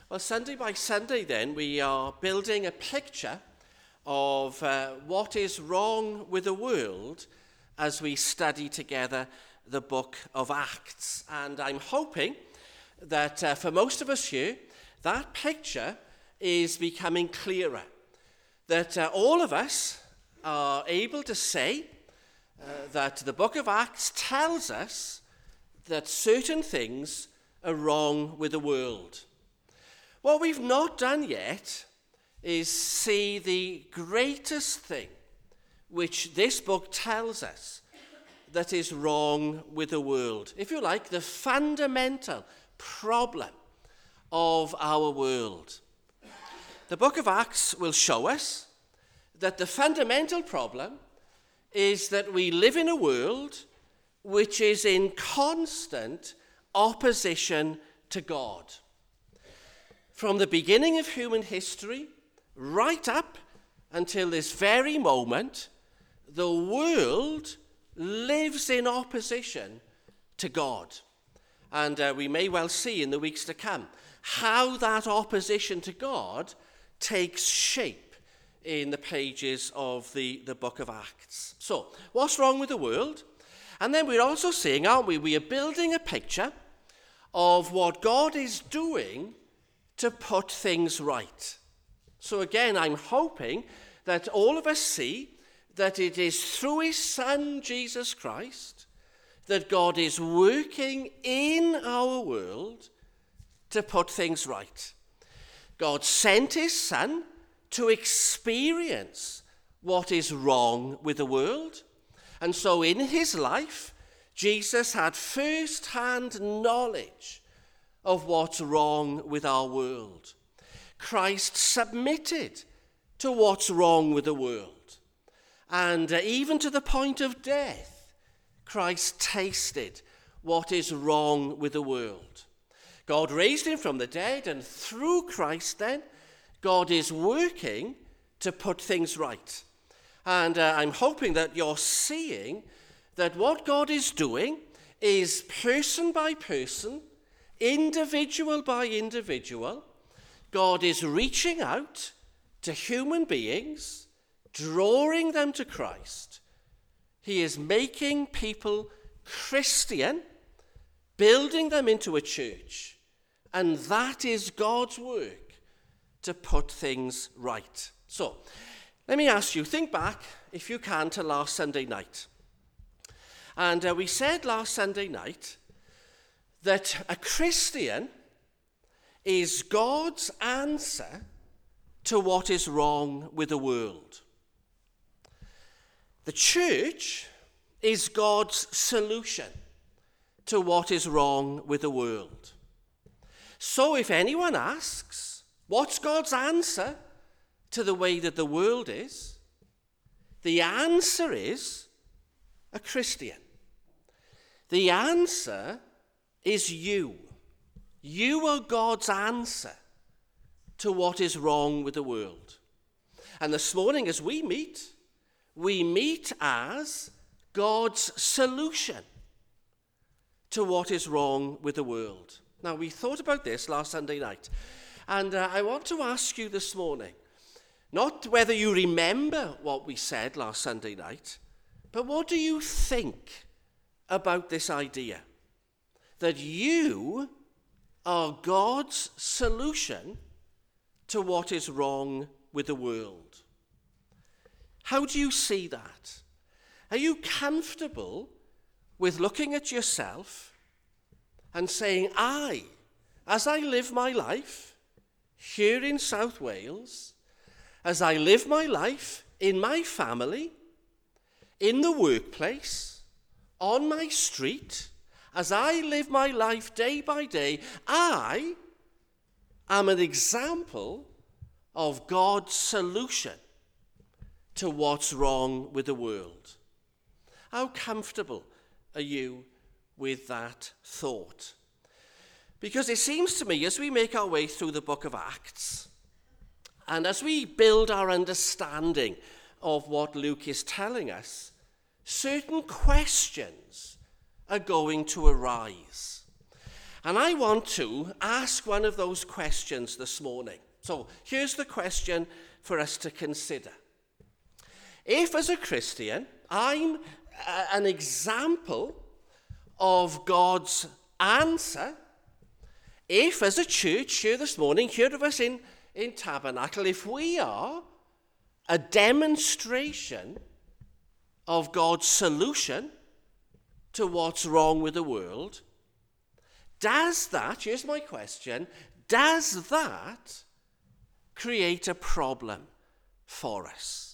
Well, Sunday by Sunday then, we are building a picture of what is wrong with the world as we study together the book of Acts. And I'm hoping that for most of us here, that picture is becoming clearer. That all of us are able to say that the book of Acts tells us that certain things are wrong with the world. What we've not done yet is see the greatest thing which this book tells us that is wrong with the world. If you like, the fundamental problem of our world. The book of Acts will show us that the fundamental problem is that we live in a world which is in constant opposition to God. From the beginning of human history, right up until this very moment, the world lives in opposition to God. And we may well see in the weeks to come how that opposition to God takes shape in the pages of the book of Acts. So, what's wrong with the world? And then we're also seeing, aren't we? We are building a picture of what God is doing to put things right. So again, I'm hoping that all of us see that it is through his Son, Jesus Christ, that God is working in our world to put things right. God sent his Son to experience what is wrong with the world. And so in his life, Jesus had first-hand knowledge of what's wrong with our world. Christ submitted to what's wrong with the world. And even to the point of death, Christ tasted what is wrong with the world. God raised him from the dead, and through Christ then, God is working to put things right. And I'm hoping that you're seeing that what God is doing is person by person, individual by individual, God is reaching out to human beings, drawing them to Christ. He is making people Christian, building them into a church. And that is God's work to put things right. So, let me ask you, think back, if you can, to last Sunday night. And we said last Sunday night that a Christian is God's answer to what is wrong with the world. The church is God's solution to what is wrong with the world. So if anyone asks, what's God's answer to the way that the world is? The answer is a Christian. The answer is you. You are God's answer to what is wrong with the world. And this morning as we meet as God's solution to what is wrong with the world. Now, we thought about this last Sunday night, and I want to ask you this morning, not whether you remember what we said last Sunday night, but what do you think about this idea? That you are God's solution to what is wrong with the world. How do you see that? Are you comfortable with looking at yourself and saying, as I live my life here in South Wales, as I live my life in my family, in the workplace, on my street, as I live my life day by day, I am an example of God's solution to what's wrong with the world. How comfortable are you with that thought? Because it seems to me, as we make our way through the book of Acts, and as we build our understanding of what Luke is telling us, certain questions are going to arise. And I want to ask one of those questions this morning. So here's the question for us to consider. If, as a Christian, I'm an example of God's answer, if, as a church here this morning, here of us in Tabernacle, if we are a demonstration of God's solution to what's wrong with the world, does that, here's my question, does that create a problem for us?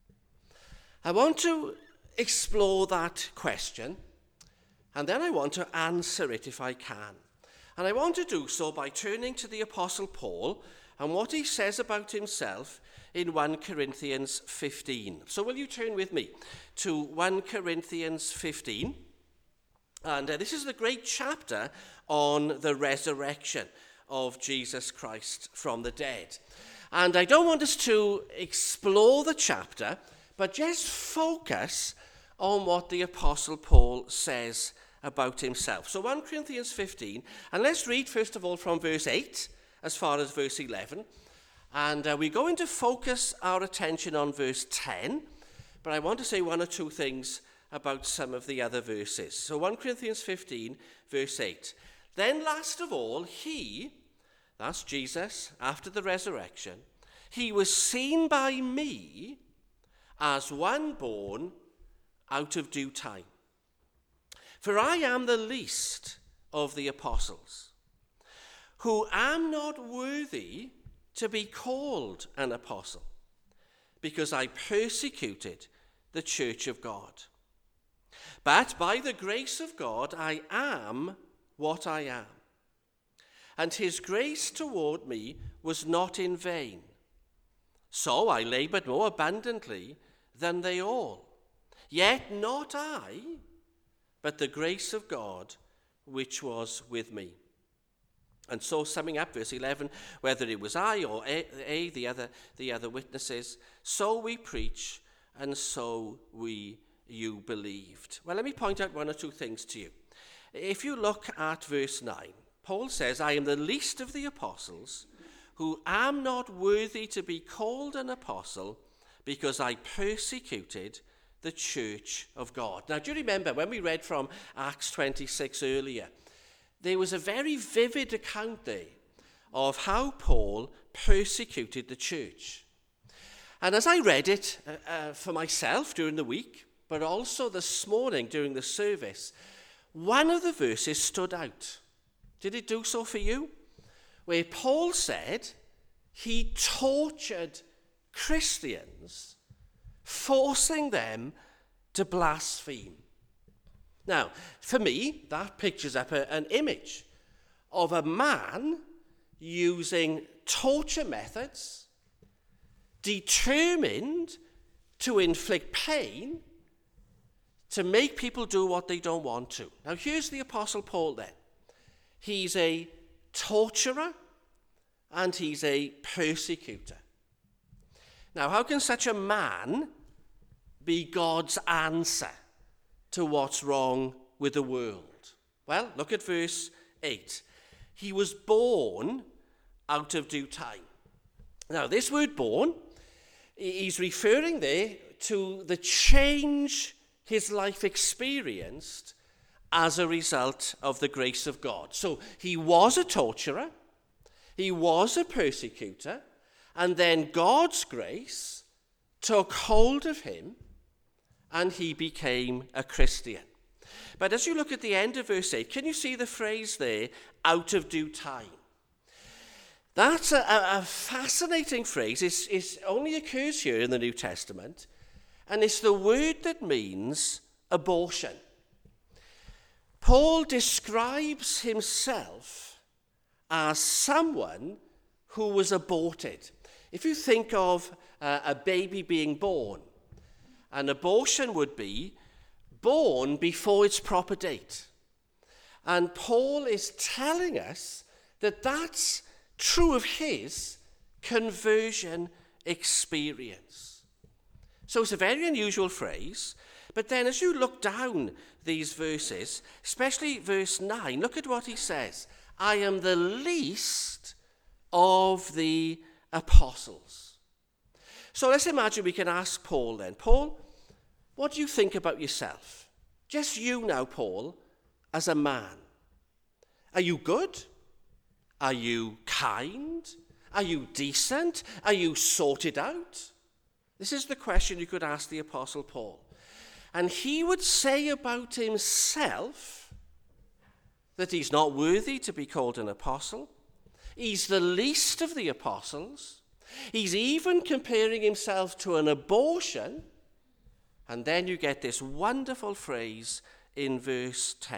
I want to explore that question, and then I want to answer it if I can. And I want to do so by turning to the Apostle Paul and what he says about himself in 1 Corinthians 15. So will you turn with me to 1 Corinthians 15? And this is the great chapter on the resurrection of Jesus Christ from the dead. And I don't want us to explore the chapter, but just focus on what the Apostle Paul says about himself. So 1 Corinthians 15, and let's read first of all from verse 8 as far as verse 11. And we're going to focus our attention on verse 10, but I want to say one or two things about some of the other verses. So 1 Corinthians 15, verse 8. Then last of all, he, that's Jesus, after the resurrection, he was seen by me as one born out of due time. For I am the least of the apostles, who am not worthy to be called an apostle, because I persecuted the church of God. But by the grace of God, I am what I am. And his grace toward me was not in vain. So I labored more abundantly than they all. Yet not I, but the grace of God which was with me. And so, summing up verse 11, whether it was I or the other witnesses, so we preach, and so you believed. Well, let me point out one or two things to you. If you look at verse 9, Paul says, I am the least of the apostles, who am not worthy to be called an apostle, because I persecuted the church of God. Now, do you remember when we read from Acts 26 earlier? There was a very vivid account there of how Paul persecuted the church. And as I read it for myself during the week, but also this morning during the service, one of the verses stood out. Did it do so for you? Where Paul said he tortured Christians, forcing them to blaspheme. Now, for me, that pictures up an image of a man using torture methods, determined to inflict pain, to make people do what they don't want to. Now, here's the Apostle Paul then. He's a torturer and he's a persecutor. Now, how can such a man be God's answer to what's wrong with the world? Well, look at verse 8. He was born out of due time. Now, this word born, he's referring there to the change his life experienced as a result of the grace of God. So he was a torturer, he was a persecutor, and then God's grace took hold of him and he became a Christian. But as you look at the end of verse 8, can you see the phrase there, out of due time? That's a fascinating phrase. It only occurs here in the New Testament, and it's the word that means abortion. Paul describes himself as someone who was aborted. If you think of a baby being born, an abortion would be born before its proper date. And Paul is telling us that that's true of his conversion experience. So it's a very unusual phrase, But then as you look down these verses, especially verse 9, look at what he says. I am the least of the apostles. So let's imagine we can ask Paul then. Paul, what do you think about yourself? Just you now, Paul, as a man. Are you good? Are you kind? Are you decent? Are you sorted out? This is the question you could ask the Apostle Paul. And he would say about himself that he's not worthy to be called an apostle. He's the least of the apostles. He's even comparing himself to an abortion. And then you get this wonderful phrase in verse 10.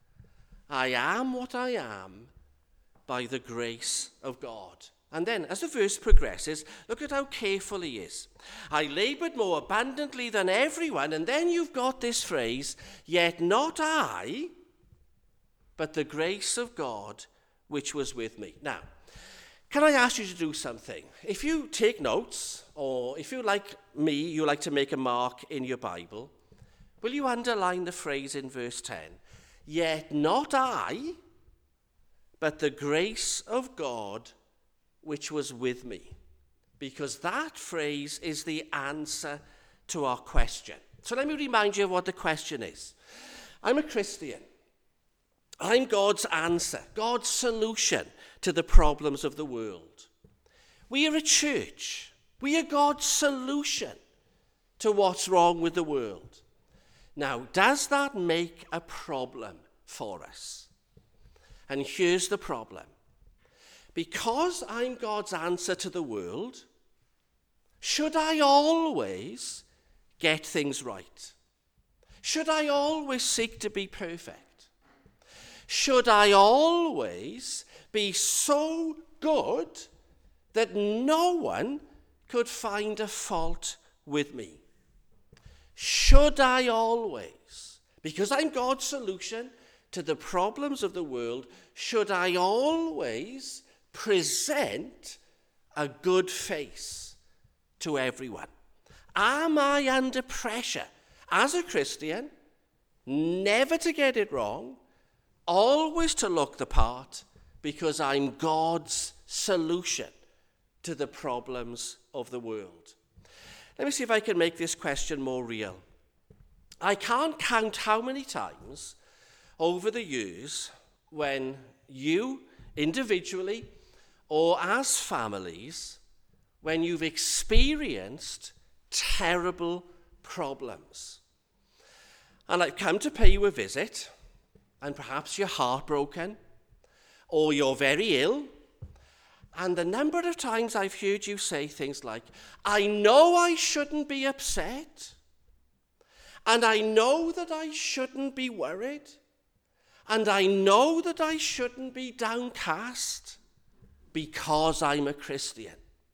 I am what I am by the grace of God. And then, as the verse progresses, look at how careful he is. I labored more abundantly than everyone. And then you've got this phrase, yet not I, but the grace of God which was with me. Now, can I ask you to do something? If you take notes, or if you like me, you like to make a mark in your Bible, will you underline the phrase in verse 10? Yet not I, but the grace of God which was with me. Because that phrase is the answer to our question. So let me remind you of what the question is. I'm a Christian. I'm God's answer, God's solution to the problems of the world. We are a church. We are God's solution to what's wrong with the world. Now, does that make a problem for us? And here's the problem. Because I'm God's answer to the world, should I always get things right? Should I always seek to be perfect? Should I always be so good that no one could find a fault with me? Should I always, because I'm God's solution to the problems of the world, should I always present a good face to everyone? Am I under pressure as a Christian never to get it wrong, always to look the part, because I'm God's solution to the problems of the world? Let me see if I can make this question more real. I can't count how many times over the years when you individually or as families, when you've experienced terrible problems. And I've come to pay you a visit, and perhaps you're heartbroken, or you're very ill, and the number of times I've heard you say things like, I know I shouldn't be upset, and I know that I shouldn't be worried, and I know that I shouldn't be downcast because I'm a Christian.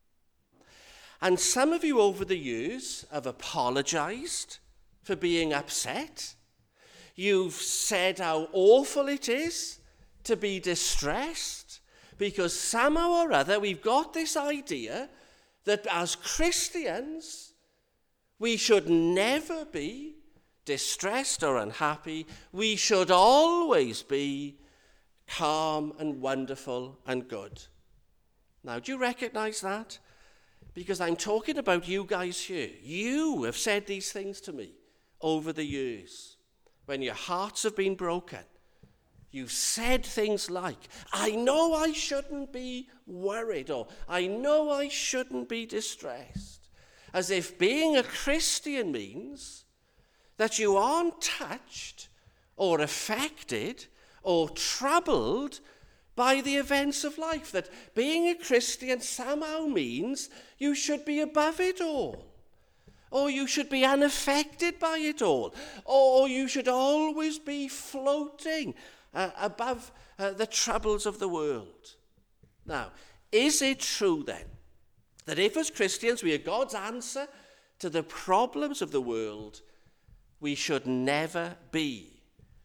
And some of you over the years have apologized for being upset. You've said how awful it is to be distressed, because somehow or other we've got this idea that as Christians we should never be distressed or unhappy. We should always be calm and wonderful and good. Now, do you recognize that? Because I'm talking about you guys here. You have said these things to me over the years. When your hearts have been broken, you've said things like, I know I shouldn't be worried, or I know I shouldn't be distressed. As if being a Christian means that you aren't touched or affected or troubled by the events of life. That being a Christian somehow means you should be above it all, or you should be unaffected by it all, or you should always be floating above the troubles of the world. Now, is it true then that if as Christians we are God's answer to the problems of the world, we should never be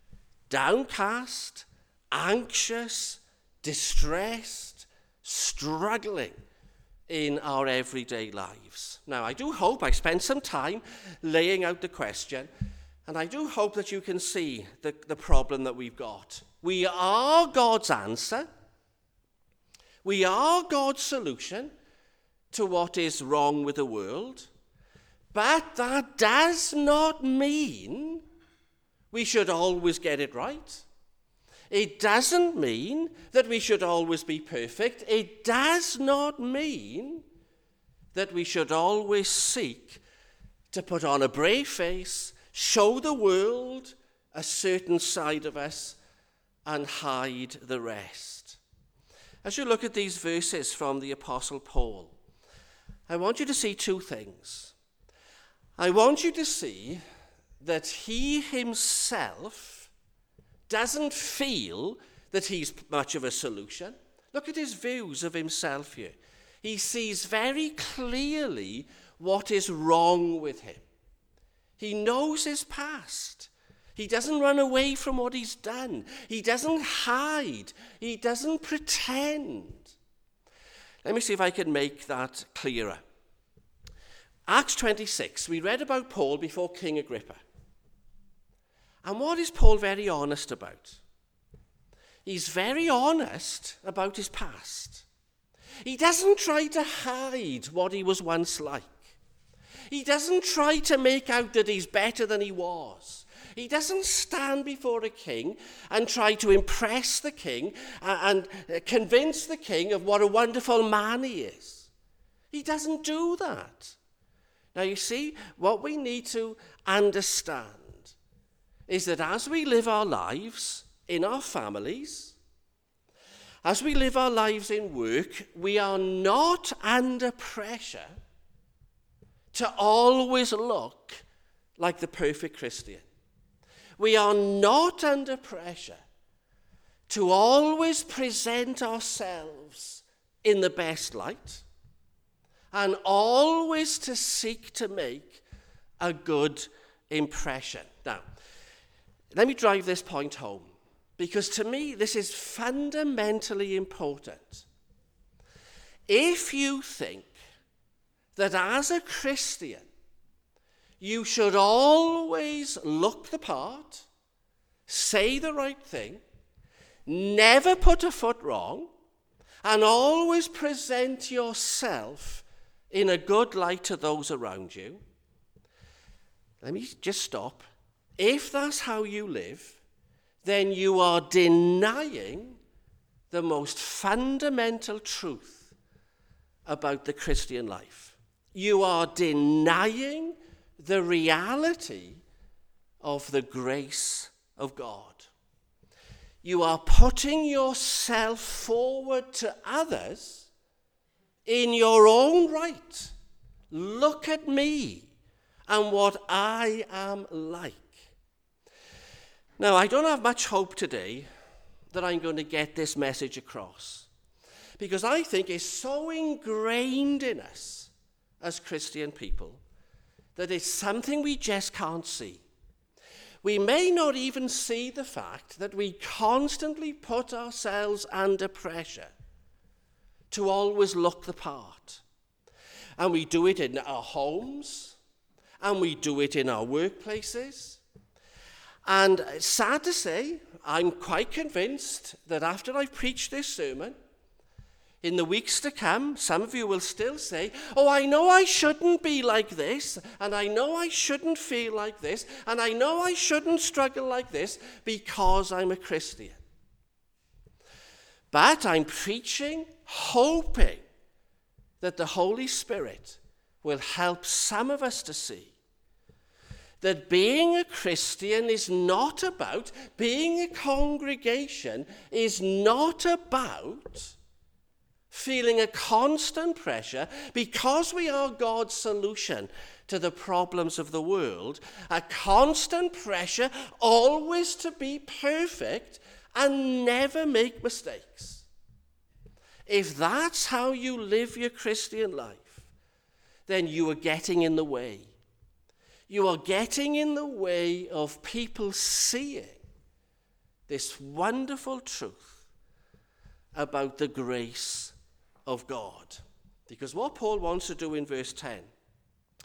downcast, anxious, distressed, struggling in our everyday lives? Now, I do hope I spent some time laying out the question, And I do hope that you can see the problem that we've got. We are God's answer. We are God's solution to what is wrong with the world. But that does not mean we should always get it right. It doesn't mean that we should always be perfect. It does not mean that we should always seek to put on a brave face, show the world a certain side of us, and hide the rest. As you look at these verses from the Apostle Paul, I want you to see two things. I want you to see that he himself doesn't feel that he's much of a solution. Look at his views of himself here. He sees very clearly what is wrong with him. He knows his past. He doesn't run away from what he's done. He doesn't hide. He doesn't pretend. Let me see if I can make that clearer. Acts 26, we read about Paul before King Agrippa. And what is Paul very honest about? He's very honest about his past. He doesn't try to hide what he was once like. He doesn't try to make out that he's better than he was. He doesn't stand before a king and try to impress the king and convince the king of what a wonderful man he is. He doesn't do that. Now, you see, what we need to understand is that as we live our lives in our families, as we live our lives in work, we are not under pressure to always look like the perfect Christian. We are not under pressure to always present ourselves in the best light and always to seek to make a good impression. Now, let me drive this point home, because to me this is fundamentally important. If you think that as a Christian you should always look the part, say the right thing, never put a foot wrong, and always present yourself in a good light to those around you, let me just stop. If that's how you live, then you are denying the most fundamental truth about the Christian life. You are denying the reality of the grace of God. You are putting yourself forward to others in your own right. Look at me and what I am like. Now, I don't have much hope today that I'm going to get this message across, because I think it's so ingrained in us as Christian people that it's something we just can't see. We may not even see the fact that we constantly put ourselves under pressure to always look the part. And we do it in our homes, and we do it in our workplaces. And sad to say, I'm quite convinced that after I've preached this sermon, in the weeks to come, some of you will still say, oh, I know I shouldn't be like this, and I know I shouldn't feel like this, and I know I shouldn't struggle like this because I'm a Christian. But I'm preaching, hoping that the Holy Spirit will help some of us to see that being a Christian is not about, being a congregation is not about feeling a constant pressure, because we are God's solution to the problems of the world, a constant pressure always to be perfect and never make mistakes. If that's how you live your Christian life, then you are getting in the way. You are getting in the way of people seeing this wonderful truth about the grace of God. Because what Paul wants to do in verse 10,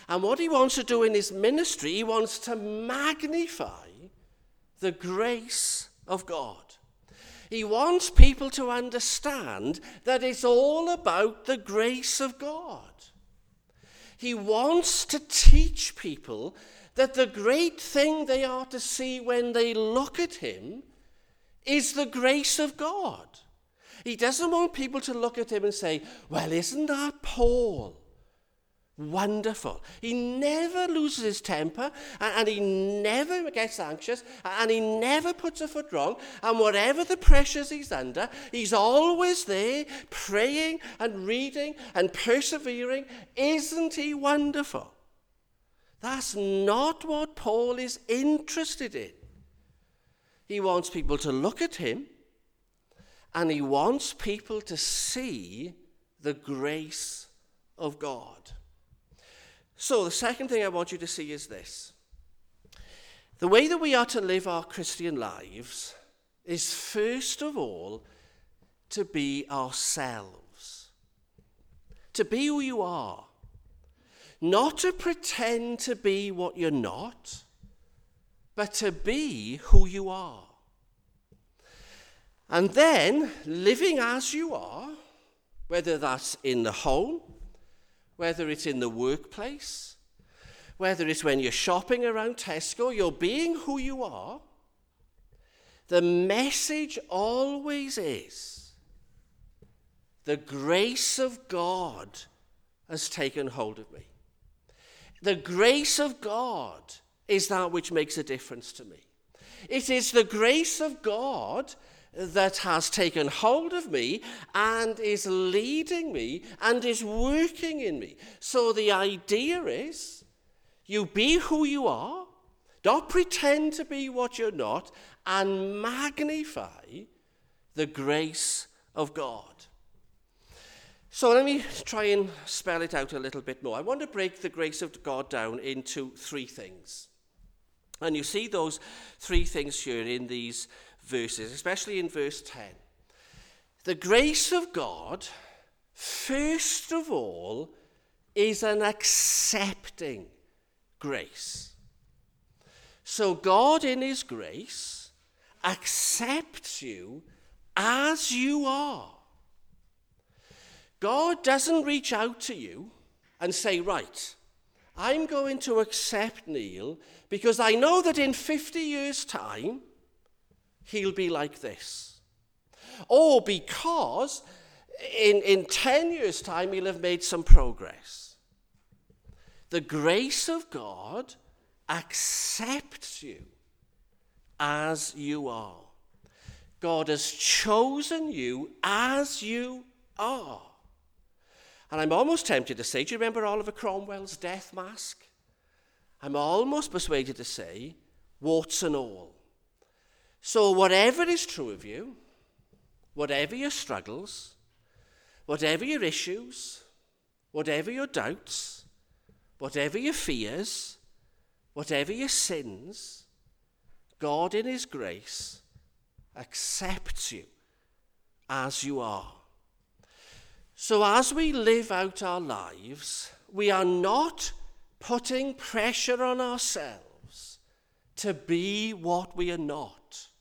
And what he wants to do in his ministry, he wants to magnify the grace of God. He wants people to understand that it's all about the grace of God. He wants to teach people that the great thing they are to see when they look at him is the grace of God. He doesn't want people to look at him and say, well, isn't that Paul? Wonderful. He never loses his temper, and he never gets anxious, and he never puts a foot wrong, and whatever the pressures he's under, he's always there praying and reading and persevering. Isn't he wonderful? That's not what Paul is interested in. He wants people to look at him, and he wants people to see the grace of God. So the second thing I want you to see is this. The way that we are to live our Christian lives is first of all to be ourselves. To be who you are. Not to pretend to be what you're not, but to be who you are. And then living as you are, whether that's in the home, whether it's in the workplace, whether it's when you're shopping around Tesco, you're being who you are. The message always is, the grace of God has taken hold of me. The grace of God is that which makes a difference to me. It is the grace of God that has taken hold of me and is leading me and is working in me. So the idea is, you be who you are, don't pretend to be what you're not, and magnify the grace of God. So let me try and spell it out a little bit more. I want to break the grace of God down into three things. And you see those three things here in these verses, especially in verse 10. The grace of God, first of all, is an accepting grace. So God in his grace accepts you as you are. God doesn't reach out to you and say, right, I'm going to accept Neil because I know that in 50 years' time, he'll be like this. Or because in 10 years' time, he'll have made some progress. The grace of God accepts you as you are. God has chosen you as you are. And I'm almost tempted to say, do you remember Oliver Cromwell's death mask? I'm almost persuaded to say, warts and all. So whatever is true of you, whatever your struggles, whatever your issues, whatever your doubts, whatever your fears, whatever your sins, God in his grace accepts you as you are. So as we live out our lives, we are not putting pressure on ourselves to be what we are not.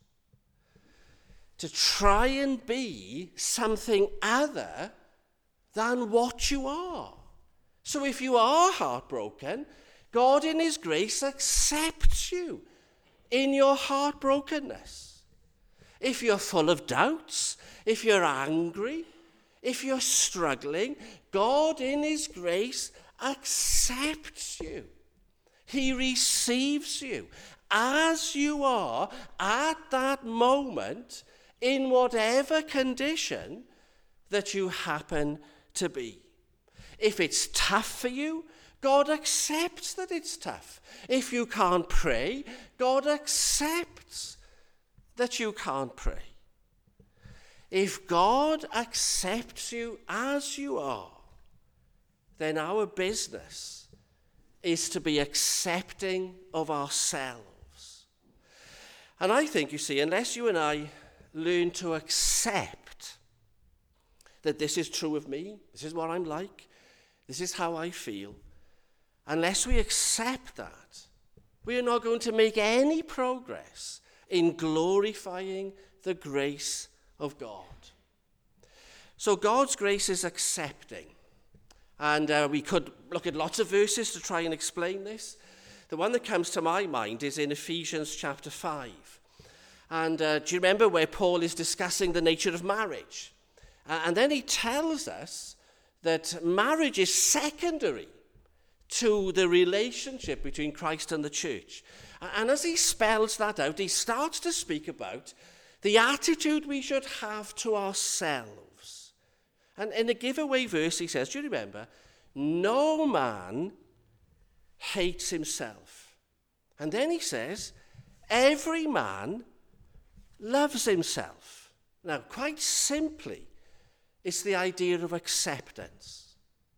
To try and be something other than what you are. So if you are heartbroken, God in his grace accepts you in your heartbrokenness. If you're full of doubts, if you're angry, if you're struggling, God in his grace accepts you. He receives you as you are at that moment in whatever condition that you happen to be. If it's tough for you, God accepts that it's tough. If you can't pray, God accepts that you can't pray. If God accepts you as you are, then our business is to be accepting of ourselves. And I think, you see, unless you and I learn to accept that this is true of me, this is what I'm like, this is how I feel, unless we accept that, we are not going to make any progress in glorifying the grace of God. So God's grace is accepting. And we could look at lots of verses to try and explain this. The one that comes to my mind is in Ephesians chapter 5. And do you remember where Paul is discussing the nature of marriage? And then he tells us that marriage is secondary to the relationship between Christ and the church. And as he spells that out, he starts to speak about the attitude we should have to ourselves. And in the giveaway verse, he says, do you remember? No man hates himself. And then he says, every man loves himself. Now, quite simply, it's the idea of acceptance.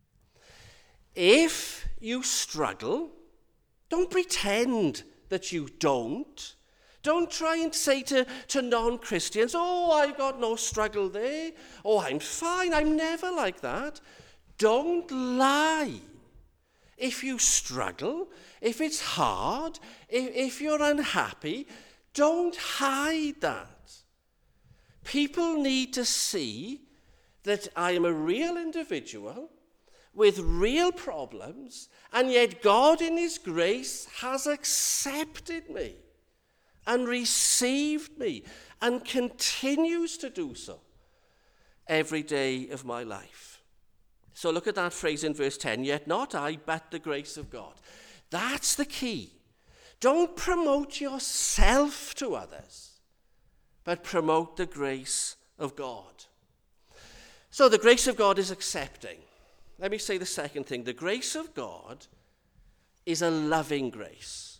If you struggle, don't pretend that you don't. Don't try and say to non-Christians, oh, I've got no struggle there. Oh, I'm fine. I'm never like that. Don't lie. If you struggle, if it's hard, if you're unhappy, don't hide that. People need to see that I am a real individual with real problems, and yet God in his grace has accepted me and received me and continues to do so every day of my life. So look at that phrase in verse 10, yet not I, but the grace of God. That's the key. Don't promote yourself to others, but promote the grace of God. So the grace of God is accepting. Let me say the second thing. The grace of God is a loving grace.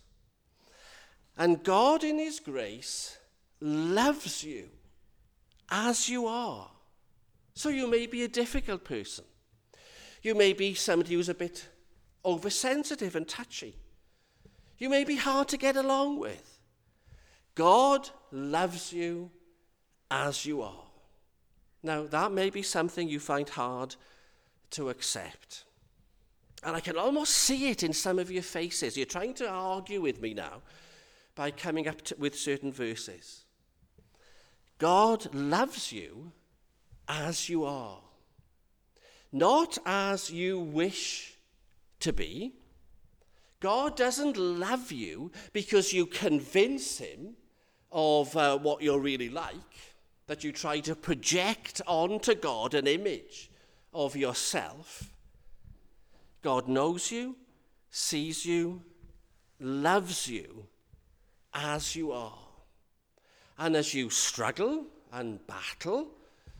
And God in his grace loves you as you are. So you may be a difficult person. You may be somebody who's a bit oversensitive and touchy. You may be hard to get along with. God loves you as you are. Now, that may be something you find hard to accept. And I can almost see it in some of your faces. You're trying to argue with me now by coming up with certain verses. God loves you as you are. Not as you wish to be. God doesn't love you because you convince him of what you're really like, that you try to project onto God an image of yourself. God knows you, sees you, loves you as you are. And as you struggle and battle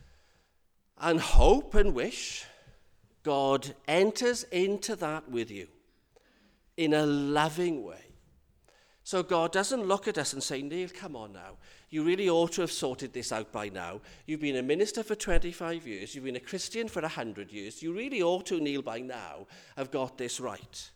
and hope and wish, God enters into that with you in a loving way. So God doesn't look at us and say, Neil, come on now. You really ought to have sorted this out by now. You've been a minister for 25 years. You've been a Christian for 100 years. You really ought to, Neil, by now have got this right.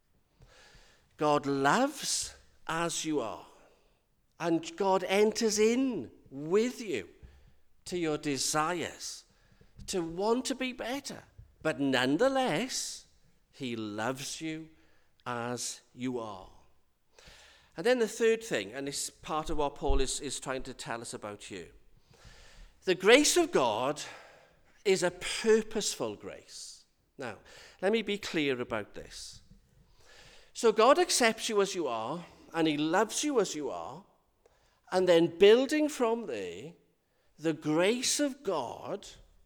God loves as you are. And God enters in with you to your desires, to want to be better. But nonetheless, he loves you as you are. And then the third thing, and it's part of what Paul is trying to tell us about here. The grace of God is a purposeful grace. Now, let me be clear about this. So God accepts you as you are, and he loves you as you are, and then building from there, the grace of God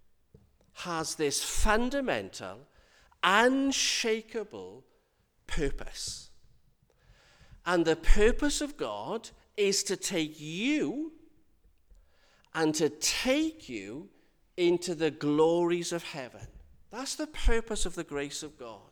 has this fundamental, unshakable purpose. And the purpose of God is to take you and to take you into the glories of heaven. That's the purpose of the grace of God.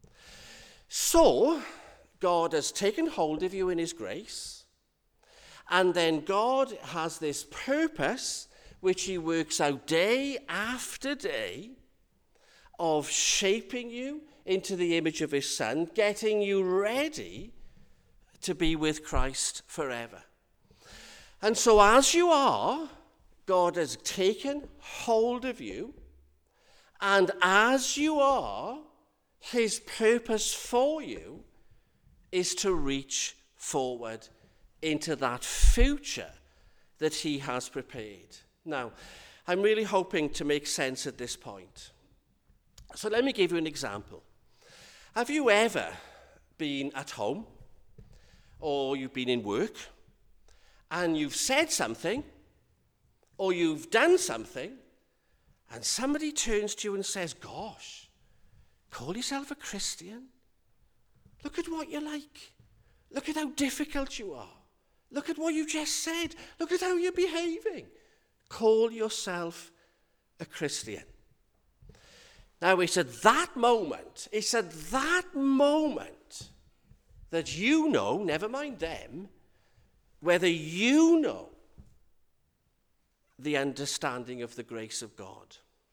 So, God has taken hold of you in his grace, and then God has this purpose which he works out day after day of shaping you into the image of his Son, getting you ready to be with Christ forever. And so as you are, God has taken hold of you, and as you are, his purpose for you is to reach forward into that future that he has prepared. Now, I'm really hoping to make sense at this point. So let me give you an example. Have you ever been at home, or you've been in work, and you've said something, or you've done something, and somebody turns to you and says, "Gosh, call yourself a Christian? Look at what you're like. Look at how difficult you are. Look at what you just said. Look at how you're behaving. Call yourself a Christian." Now, it's at that moment that you know, never mind them, whether you know the understanding of the grace of God.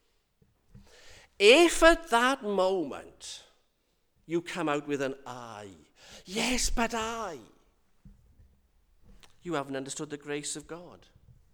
If at that moment you come out with an I, yes, but I, you haven't understood the grace of God.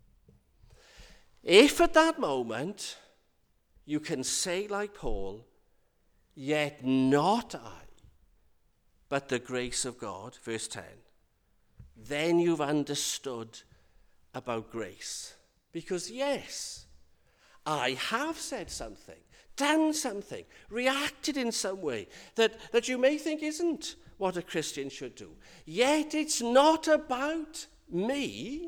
If at that moment you can say like Paul, "Yet not I, but the grace of God," verse 10, then you've understood about grace. Because yes, I have said something, done something, reacted in some way that you may think isn't what a Christian should do. Yet it's not about me.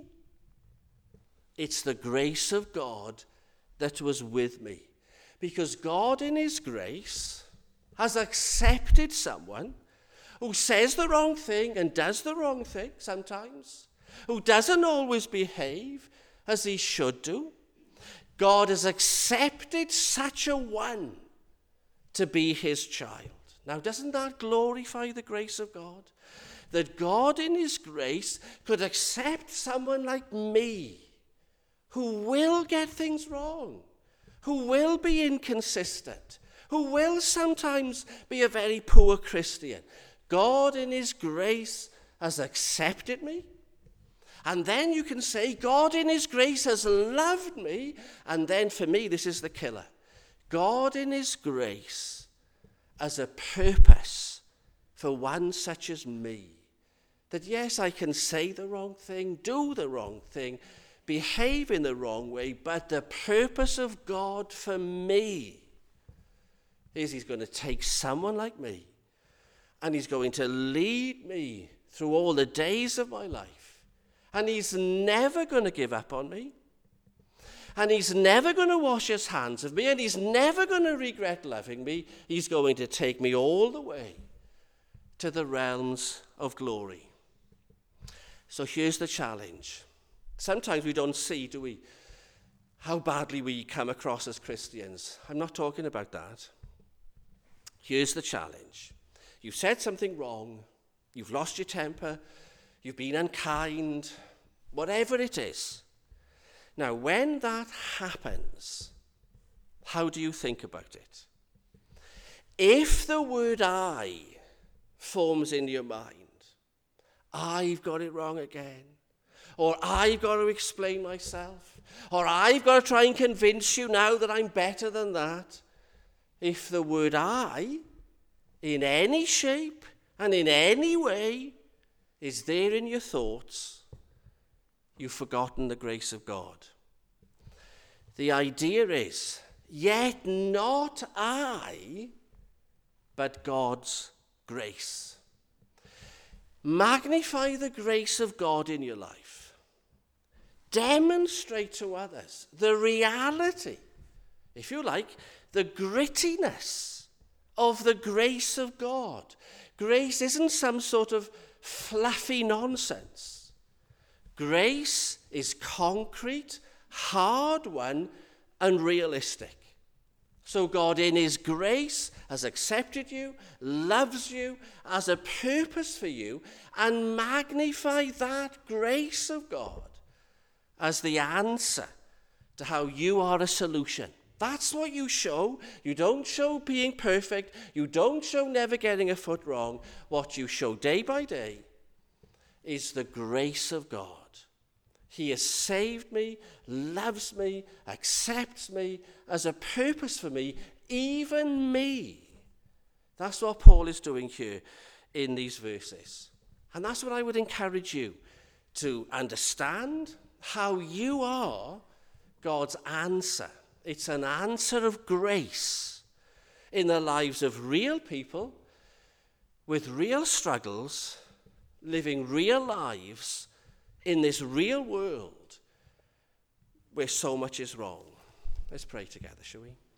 It's the grace of God that was with me. Because God in his grace has accepted someone who says the wrong thing and does the wrong thing sometimes, who doesn't always behave as he should do. God has accepted such a one to be his child. Now, doesn't that glorify the grace of God? That God in his grace could accept someone like me, who will get things wrong, who will be inconsistent, who will sometimes be a very poor Christian. God in his grace has accepted me. And then you can say, God in his grace has loved me. And then for me, this is the killer. God in his grace has a purpose for one such as me. That yes, I can say the wrong thing, do the wrong thing, behave in the wrong way, but the purpose of God for me is he's going to take someone like me and he's going to lead me through all the days of my life. And he's never going to give up on me. And he's never going to wash his hands of me. And he's never going to regret loving me. He's going to take me all the way to the realms of glory. So here's the challenge. Sometimes we don't see, do we, how badly we come across as Christians. I'm not talking about that. Here's the challenge. You've said something wrong. You've lost your temper. You've been unkind. Whatever it is. Now, when that happens, how do you think about it? If the word I forms in your mind, I've got it wrong again, or I've got to explain myself, or I've got to try and convince you now that I'm better than that. If the word I, in any shape and in any way, is there in your thoughts, you've forgotten the grace of God. The idea is, yet not I, but God's grace. Magnify the grace of God in your life. Demonstrate to others the reality, if you like, the grittiness of the grace of God. Grace isn't some sort of fluffy nonsense. Grace is concrete, hard-won, and realistic. So God in his grace has accepted you, loves you, has a purpose for you, and magnify that grace of God as the answer to how you are a solution. That's what you show. You don't show being perfect. You don't show never getting a foot wrong. What you show day by day is the grace of God. He has saved me, loves me, accepts me, has a purpose for me, even me, That's what Paul is doing here in these verses. And that's what I would encourage you to understand, how you are God's answer. It's an answer of grace in the lives of real people with real struggles, living real lives in this real world where so much is wrong. Let's pray together, shall we?